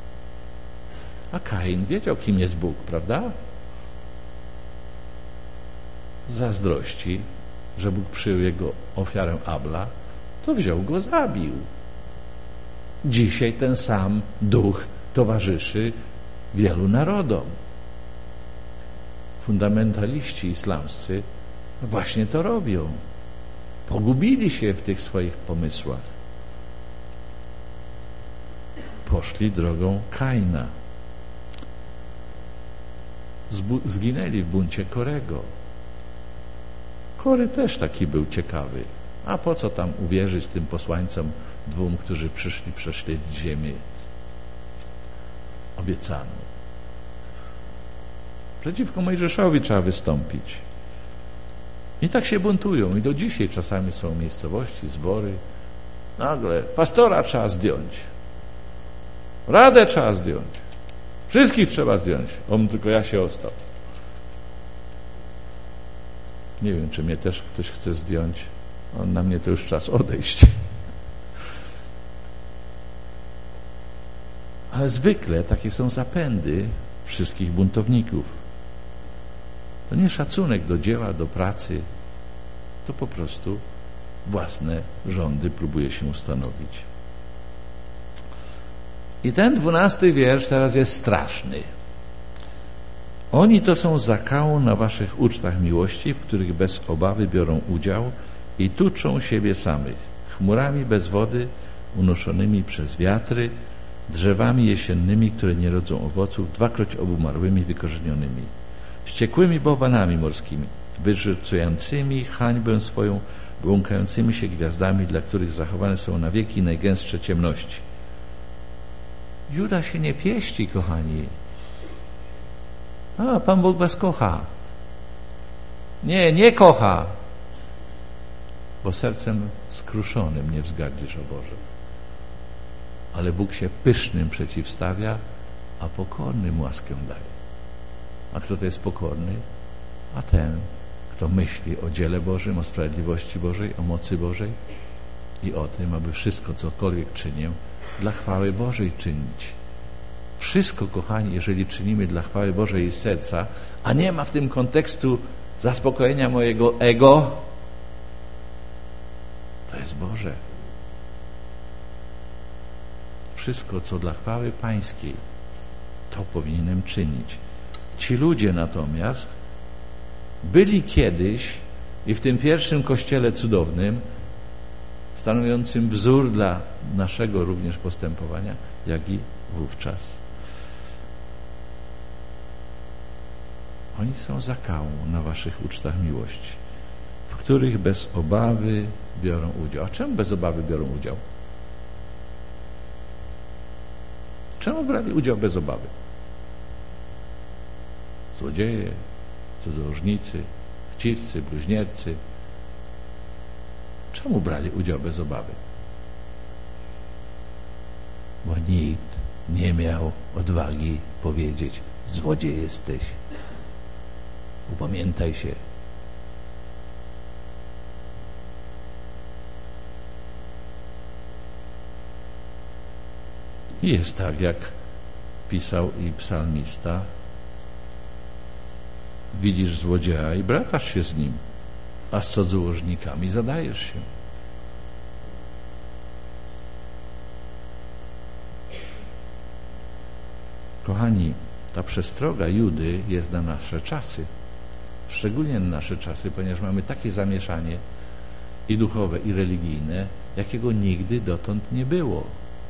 A Kain wiedział, kim jest Bóg, prawda? Z zazdrości, że Bóg przyjął jego ofiarę Abla, to wziął go, zabił. Dzisiaj ten sam duch towarzyszy wielu narodom. Fundamentaliści islamscy właśnie to robią. Pogubili się w tych swoich pomysłach. Poszli drogą Kaina. Zginęli w buncie Korego. Kory też taki był ciekawy. A po co tam uwierzyć tym posłańcom dwóm, którzy przyszli prześledzić ziemię obiecaną? Przeciwko Mojżeszowi trzeba wystąpić. I tak się buntują. I do dzisiaj czasami są miejscowości, zbory. Nagle pastora trzeba zdjąć. Radę trzeba zdjąć. Wszystkich trzeba zdjąć. Tylko ja się ostał. Nie wiem, czy mnie też ktoś chce zdjąć. Na mnie to już czas odejść. Ale zwykle takie są zapędy wszystkich buntowników. To nie szacunek do dzieła, do pracy. To po prostu własne rządy próbuje się ustanowić. I ten 12 wiersz teraz jest straszny. Oni to są zakałą na waszych ucztach miłości, w których bez obawy biorą udział i tuczą siebie samych, chmurami bez wody, unoszonymi przez wiatry, drzewami jesiennymi, które nie rodzą owoców, dwakroć obumarłymi, wykorzenionymi, wściekłymi bałwanami morskimi, wyrzucającymi hańbę swoją, błąkającymi się gwiazdami, dla których zachowane są na wieki najgęstsze ciemności. Juda się nie pieści, kochani. A, Pan Bóg was kocha. Nie kocha. Bo sercem skruszonym nie wzgardzisz o Boże. Ale Bóg się pysznym przeciwstawia, a pokornym łaskę daje. A kto to jest pokorny? A ten, kto myśli o dziele Bożym, o sprawiedliwości Bożej, o mocy Bożej i o tym, aby wszystko, cokolwiek czynię, dla chwały Bożej czynić. Wszystko, kochani, jeżeli czynimy dla chwały Bożej i z serca, a nie ma w tym kontekstu zaspokojenia mojego ego, to jest Boże. Wszystko, co dla chwały Pańskiej, to powinienem czynić. Ci ludzie natomiast byli kiedyś i w tym pierwszym kościele cudownym, stanowiącym wzór dla naszego również postępowania, jak i wówczas. Oni są zakałą na waszych ucztach miłości, w których bez obawy biorą udział. A czemu bez obawy biorą udział? Czemu brali udział bez obawy? Złodzieje, cudzołożnicy, chciwcy, bluźniercy. Czemu brali udział bez obawy? Bo nikt nie miał odwagi powiedzieć: złodziej jesteś, upamiętaj się. I jest tak, jak pisał i psalmista: widzisz złodzieja i bratasz się z nim, a z cudzołożnikami zadajesz się. Kochani, ta przestroga Judy jest na nasze czasy. Szczególnie na nasze czasy, ponieważ mamy takie zamieszanie i duchowe, i religijne, jakiego nigdy dotąd nie było.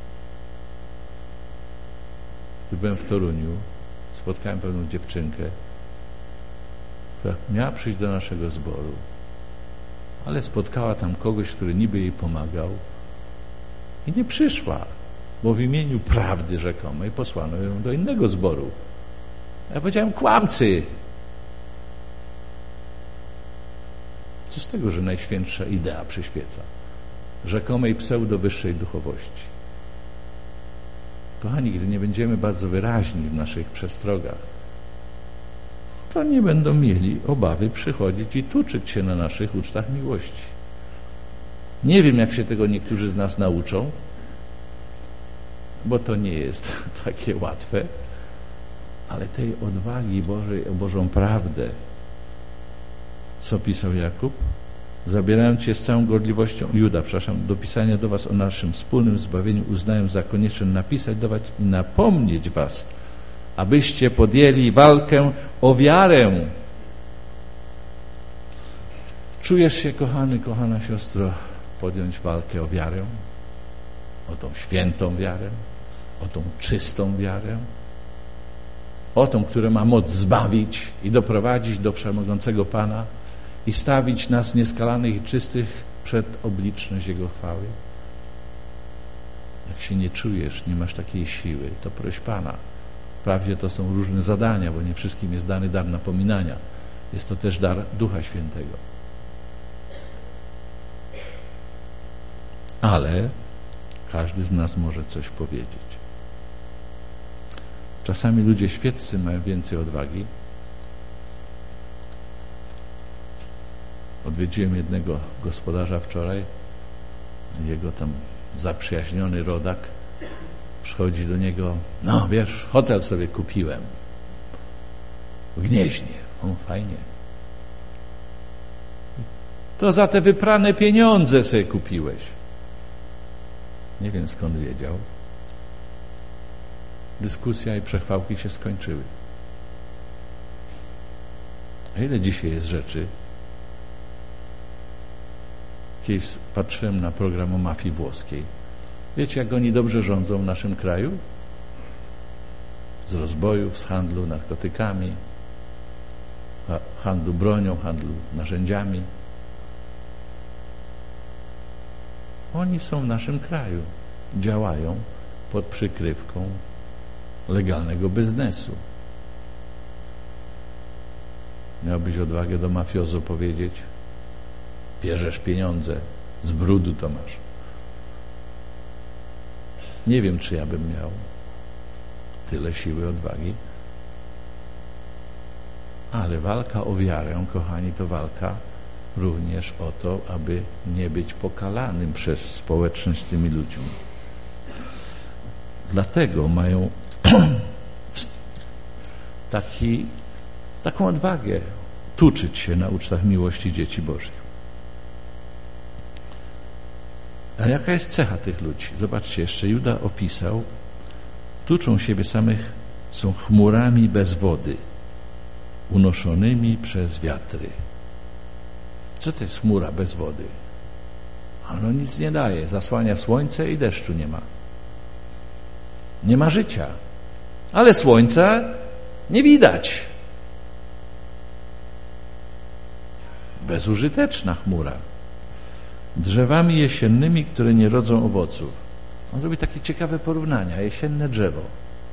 Gdy byłem w Toruniu, spotkałem pewną dziewczynkę, która miała przyjść do naszego zboru, ale spotkała tam kogoś, który niby jej pomagał i nie przyszła, bo w imieniu prawdy rzekomej posłano ją do innego zboru. Ja powiedziałem: kłamcy! Co z tego, że najświętsza idea przyświeca rzekomej pseudo-wyższej duchowości? Kochani, gdy nie będziemy bardzo wyraźni w naszych przestrogach, to nie będą mieli obawy przychodzić i tuczyć się na naszych ucztach miłości. Nie wiem, jak się tego niektórzy z nas nauczą, bo to nie jest takie łatwe, ale tej odwagi Bożej o Bożą prawdę, co pisał Jakub, zabierając się z całą gorliwością, do pisania do was o naszym wspólnym zbawieniu, uznają za konieczne napisać do was i napomnieć was, abyście podjęli walkę o wiarę. Czujesz się, kochany, kochana siostro, podjąć walkę o wiarę? O tą świętą wiarę? O tą czystą wiarę? O tą, która ma moc zbawić i doprowadzić do wszechmogącego Pana i stawić nas nieskalanych i czystych przed obliczność Jego chwały? Jak się nie czujesz, nie masz takiej siły, to proś Pana. Wprawdzie to są różne zadania, bo nie wszystkim jest dany dar napominania. Jest to też dar Ducha Świętego. Ale każdy z nas może coś powiedzieć. Czasami ludzie świeccy mają więcej odwagi. Odwiedziłem jednego gospodarza wczoraj. Jego tam zaprzyjaźniony rodak przychodzi do niego: no wiesz, hotel sobie kupiłem w Gnieźnie. O, fajnie. To za te wyprane pieniądze sobie kupiłeś. Nie wiem, skąd wiedział. Dyskusja i przechwałki się skończyły. A ile dzisiaj jest rzeczy? Kiedyś patrzyłem na program o mafii włoskiej. Wiecie, jak oni dobrze rządzą w naszym kraju? Z rozbojów, z handlu narkotykami, handlu bronią, handlu narzędziami. Oni są w naszym kraju. Działają pod przykrywką legalnego biznesu. Miałbyś odwagę do mafiozo powiedzieć: bierzesz pieniądze, z brudu to masz. Nie wiem, czy ja bym miał tyle siły, odwagi. Ale walka o wiarę, kochani, to walka również o to, aby nie być pokalanym przez społeczność z tymi ludźmi. Dlatego mają taką odwagę tuczyć się na ucztach miłości dzieci Bożych. A jaka jest cecha tych ludzi? Zobaczcie, jeszcze Juda opisał: tuczą siebie samych, są chmurami bez wody, unoszonymi przez wiatry. Co to jest chmura bez wody? Ono nic nie daje. Zasłania słońce i deszczu nie ma. Nie ma życia. Ale słońca nie widać. Bezużyteczna chmura. Drzewami jesiennymi, które nie rodzą owoców. On zrobi takie ciekawe porównania. Jesienne drzewo.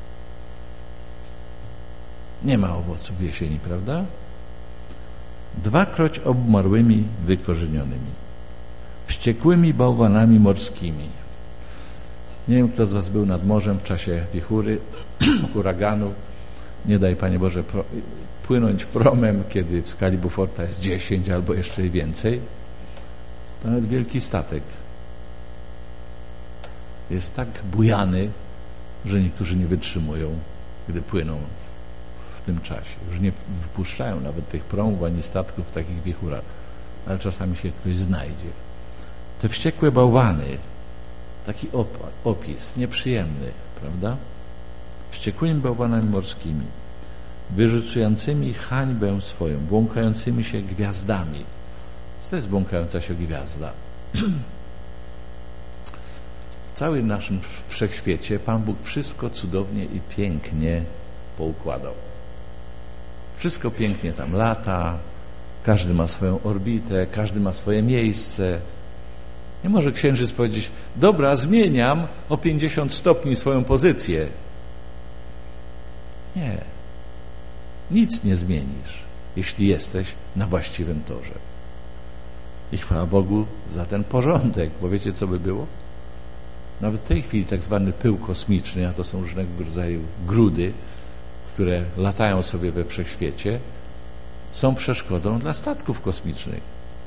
Nie ma owoców w jesieni, prawda? Dwakroć obmarłymi, wykorzenionymi. Wściekłymi bałwanami morskimi. Nie wiem, kto z was był nad morzem w czasie wichury, huraganu. Nie daj, Panie Boże, płynąć promem, kiedy w skali Beauforta jest 10 albo jeszcze i więcej. To nawet wielki statek jest tak bujany, że niektórzy nie wytrzymują, gdy płyną w tym czasie. Już nie wypuszczają nawet tych promów ani statków w takich wichurach, ale czasami się ktoś znajdzie. Te wściekłe bałwany, taki opis nieprzyjemny, prawda? Wściekłymi bałwanami morskimi, wyrzucającymi hańbę swoją, błąkającymi się gwiazdami. Co to jest błąkająca się gwiazda? W całym naszym wszechświecie Pan Bóg wszystko cudownie i pięknie poukładał. Wszystko pięknie tam lata, każdy ma swoją orbitę, każdy ma swoje miejsce. Nie może księżyc powiedzieć: dobra, zmieniam o 50 stopni swoją pozycję. Nie. Nic nie zmienisz, jeśli jesteś na właściwym torze. I chwała Bogu za ten porządek, bo wiecie, co by było? Nawet w tej chwili tak zwany pył kosmiczny, a to są różnego rodzaju grudy, które latają sobie we wszechświecie, są przeszkodą dla statków kosmicznych.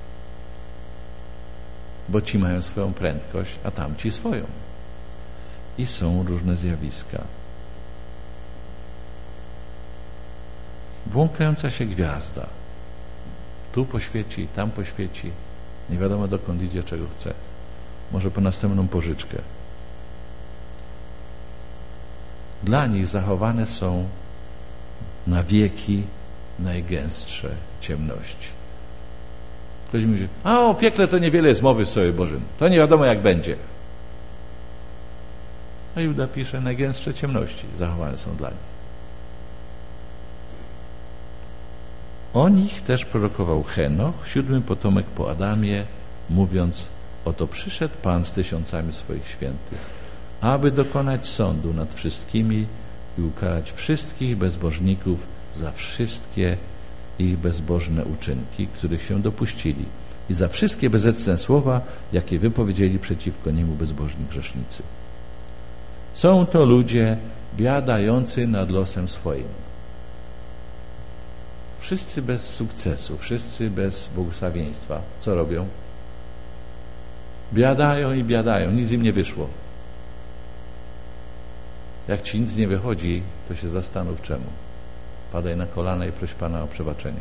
Bo ci mają swoją prędkość, a tamci swoją. I są różne zjawiska. Błąkająca się gwiazda. Tu poświeci, tam poświeci. Nie wiadomo, dokąd idzie, czego chce. Może po następną pożyczkę. Dla nich zachowane są na wieki najgęstsze ciemności. Ktoś mówi, a o piekle to niewiele jest mowy w Słowie Bożym. To nie wiadomo, jak będzie. A Juda pisze, najgęstsze ciemności zachowane są dla nich. O nich też prorokował Henoch, 7. potomek po Adamie, mówiąc, oto przyszedł Pan z tysiącami swoich świętych, aby dokonać sądu nad wszystkimi i ukarać wszystkich bezbożników za wszystkie ich bezbożne uczynki, których się dopuścili, i za wszystkie bezecne słowa, jakie wypowiedzieli przeciwko niemu bezbożni grzesznicy. Są to ludzie biadający nad losem swoim. Wszyscy bez sukcesu, wszyscy bez błogosławieństwa. Co robią? Biadają i biadają, nic im nie wyszło. Jak ci nic nie wychodzi, to się zastanów czemu. Padaj na kolana i proś Pana o przebaczenie.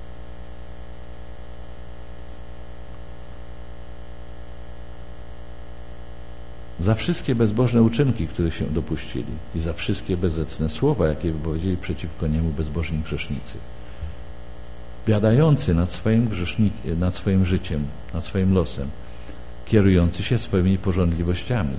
Za wszystkie bezbożne uczynki, których się dopuścili, i za wszystkie bezecne słowa, jakie wypowiedzieli przeciwko niemu bezbożni grzesznicy. Biadający nad swoim życiem, nad swoim losem, kierujący się swoimi pożądliwościami.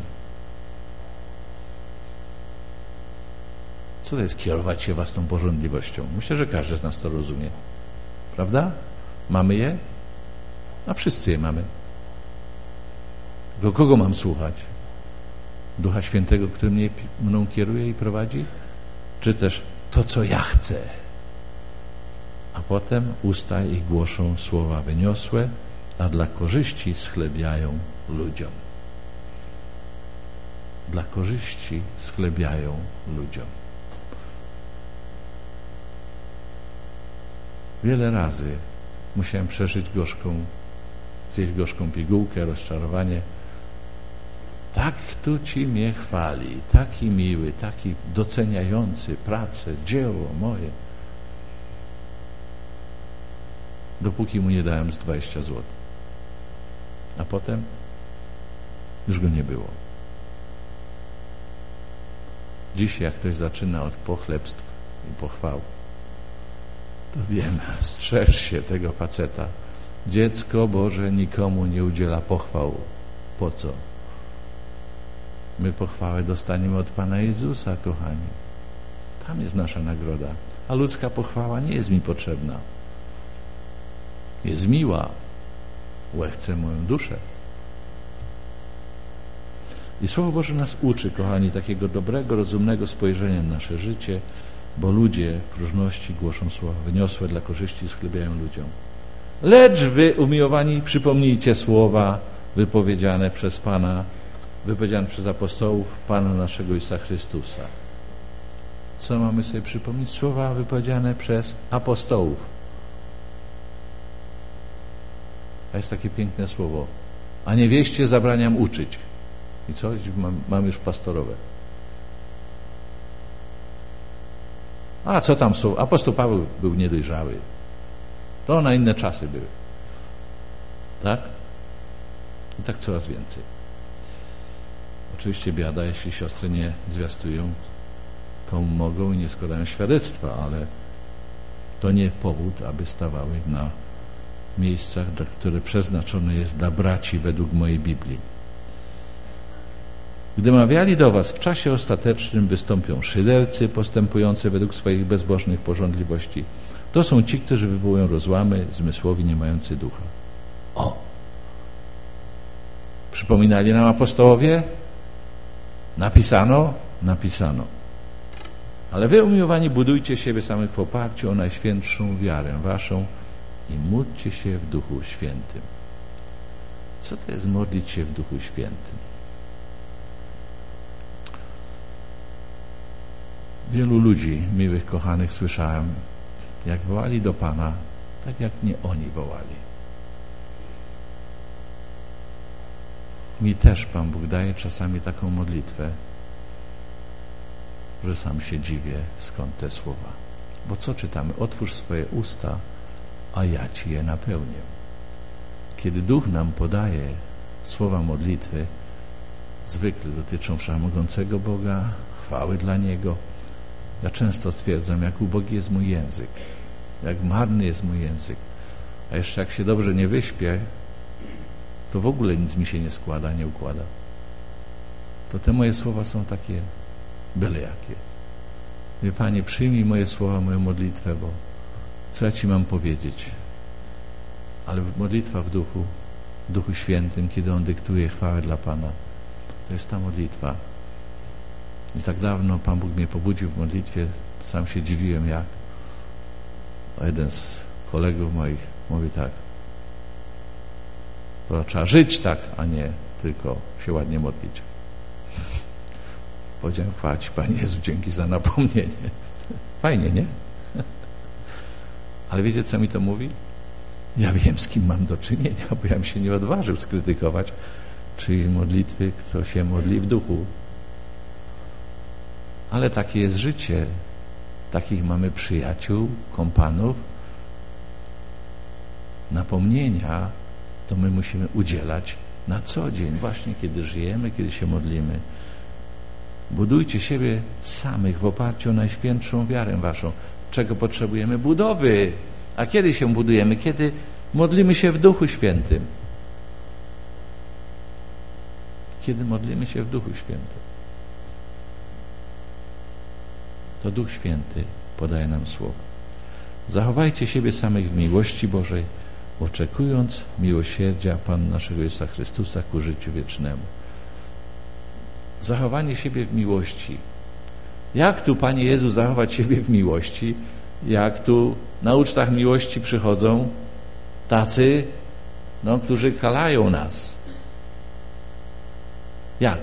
Co to jest kierować się własną pożądliwością? Myślę, że każdy z nas to rozumie. Prawda? Mamy je? A wszyscy je mamy. Tylko kogo mam słuchać? Ducha Świętego, który mną kieruje i prowadzi? Czy też to, co ja chcę? A potem usta ich głoszą słowa wyniosłe, a dla korzyści schlebiają ludziom. Dla korzyści schlebiają ludziom. Wiele razy musiałem przeżyć zjeść gorzką pigułkę, rozczarowanie. Tak tu Ci mnie chwali, taki miły, taki doceniający pracę, dzieło moje. Dopóki mu nie dałem z 20 zł. A potem już go nie było. Dziś jak ktoś zaczyna od pochlebstw i pochwał, to wiem, strzeż się tego faceta. Dziecko Boże nikomu nie udziela pochwał. Po co? My pochwałę dostaniemy od Pana Jezusa, kochani. Tam jest nasza nagroda. A ludzka pochwała nie jest mi potrzebna. Jest miła. Łechce moją duszę. I Słowo Boże nas uczy, kochani, takiego dobrego, rozumnego spojrzenia na nasze życie, bo ludzie w próżności głoszą słowa wyniosłe, dla korzyści schlebiają ludziom. Lecz wy, umiłowani, przypomnijcie słowa wypowiedziane przez Pana, wypowiedziane przez apostołów Pana naszego Jezusa Chrystusa. Co mamy sobie przypomnieć? Słowa wypowiedziane przez apostołów. A jest takie piękne słowo. A niewieście zabraniam uczyć. I co? Mam już pastorowe. A co tam są? Apostoł Paweł był niedojrzały. To na inne czasy były. Tak? I tak coraz więcej. Oczywiście biada, jeśli siostry nie zwiastują, komu mogą i nie składają świadectwa, ale to nie powód, aby stawały na miejscach, które przeznaczone jest dla braci według mojej Biblii. Gdy mawiali do was, w czasie ostatecznym wystąpią szydercy postępujący według swoich bezbożnych pożądliwości. To są ci, którzy wywołują rozłamy, zmysłowi, nie mający ducha. O! Przypominali nam apostołowie? Napisano? Napisano. Ale wy, umiłowani, budujcie siebie samych w oparciu o najświętszą wiarę waszą i módlcie się w Duchu Świętym. Co to jest modlić się w Duchu Świętym? Wielu ludzi, miłych, kochanych, słyszałem, jak wołali do Pana, tak jak nie oni wołali. Mi też Pan Bóg daje czasami taką modlitwę, że sam się dziwię, skąd te słowa. Bo co czytamy? Otwórz swoje usta, a ja Ci je napełnię. kiedy Duch nam podaje słowa modlitwy, zwykle dotyczą wszechmogącego Boga, chwały dla Niego. Ja często stwierdzam, jak ubogi jest mój język, jak marny jest mój język. A jeszcze jak się dobrze nie wyśpię, to w ogóle nic mi się nie składa, nie układa. To te moje słowa są takie byle jakie. Wie Panie, przyjmij moje słowa, moją modlitwę, bo co ja Ci mam powiedzieć? Ale modlitwa w Duchu Świętym, kiedy On dyktuje chwałę dla Pana, to jest ta modlitwa. I tak dawno Pan Bóg mnie pobudził w modlitwie, sam się dziwiłem jak. A jeden z kolegów moich mówi tak: to trzeba żyć tak, a nie tylko się ładnie modlić. Powiedziałem: chwała Ci, Panie Jezu, dzięki za napomnienie. Fajnie, nie? Ale wiecie, co mi to mówi? Ja wiem, z kim mam do czynienia, bo ja bym się nie odważył skrytykować czyjejś modlitwy, kto się modli w duchu. Ale takie jest życie. Takich mamy przyjaciół, kompanów. Napomnienia to my musimy udzielać na co dzień, właśnie kiedy żyjemy, kiedy się modlimy. Budujcie siebie samych w oparciu o najświętszą wiarę waszą. Czego potrzebujemy? Budowy. A kiedy się budujemy? Kiedy modlimy się w Duchu Świętym. Kiedy modlimy się w Duchu Świętym. To Duch Święty podaje nam słowo. Zachowajcie siebie samych w miłości Bożej, oczekując miłosierdzia Pana naszego Jezusa Chrystusa ku życiu wiecznemu. Zachowanie siebie w miłości. Jak tu, Panie Jezu, zachować siebie w miłości, jak tu na ucztach miłości przychodzą tacy, którzy kalają nas? Jak?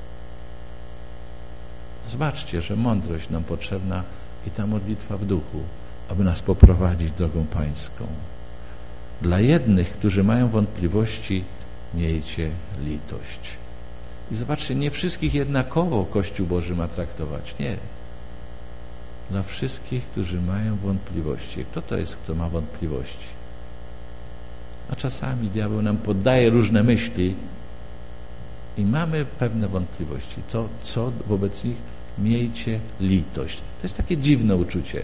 Zobaczcie, że mądrość nam potrzebna i ta modlitwa w duchu, aby nas poprowadzić drogą pańską. Dla jednych, którzy mają wątpliwości, miejcie litość. I zobaczcie, nie wszystkich jednakowo Kościół Boży ma traktować. Nie. Dla wszystkich, którzy mają wątpliwości. Kto to jest, kto ma wątpliwości? A czasami diabeł nam poddaje różne myśli i mamy pewne wątpliwości. To, co wobec nich? Miejcie litość. To jest takie dziwne uczucie.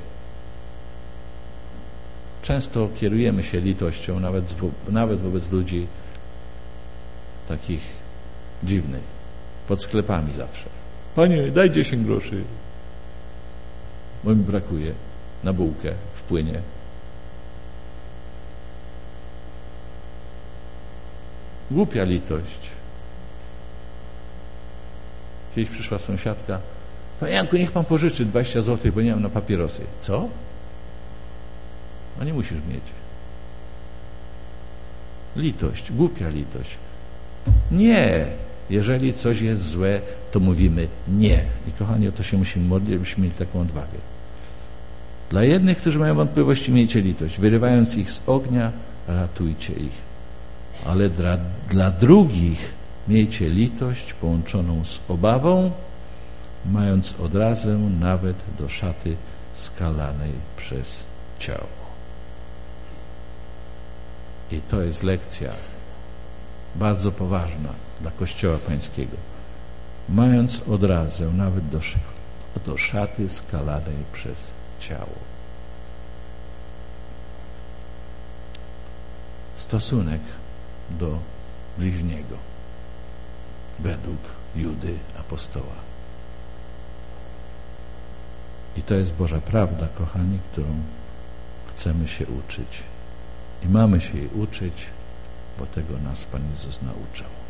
Często kierujemy się litością, nawet wobec ludzi takich dziwnych. Pod sklepami zawsze. Panie, daj 10 groszy. Bo mi brakuje na bułkę, wpłynie. Głupia litość. Kiedyś przyszła sąsiadka: Panie Janku, niech Pan pożyczy 20 zł, bo nie mam na papierosy. Co? A nie musisz mieć. Litość, głupia litość. Nie. Jeżeli coś jest złe, to mówimy nie. I kochani, o to się musimy modlić, abyśmy mieli taką odwagę. Dla jednych, którzy mają wątpliwości, miejcie litość. Wyrywając ich z ognia, ratujcie ich. Ale dla drugich miejcie litość połączoną z obawą, mając odrazę nawet do szaty skalanej przez ciało. I to jest lekcja bardzo poważna dla Kościoła Pańskiego. Mając odrazę nawet do szaty skalanej przez ciało. Stosunek do bliźniego według Judy apostoła. I to jest Boża prawda, kochani, którą chcemy się uczyć. I mamy się jej uczyć, bo tego nas Pan Jezus nauczał.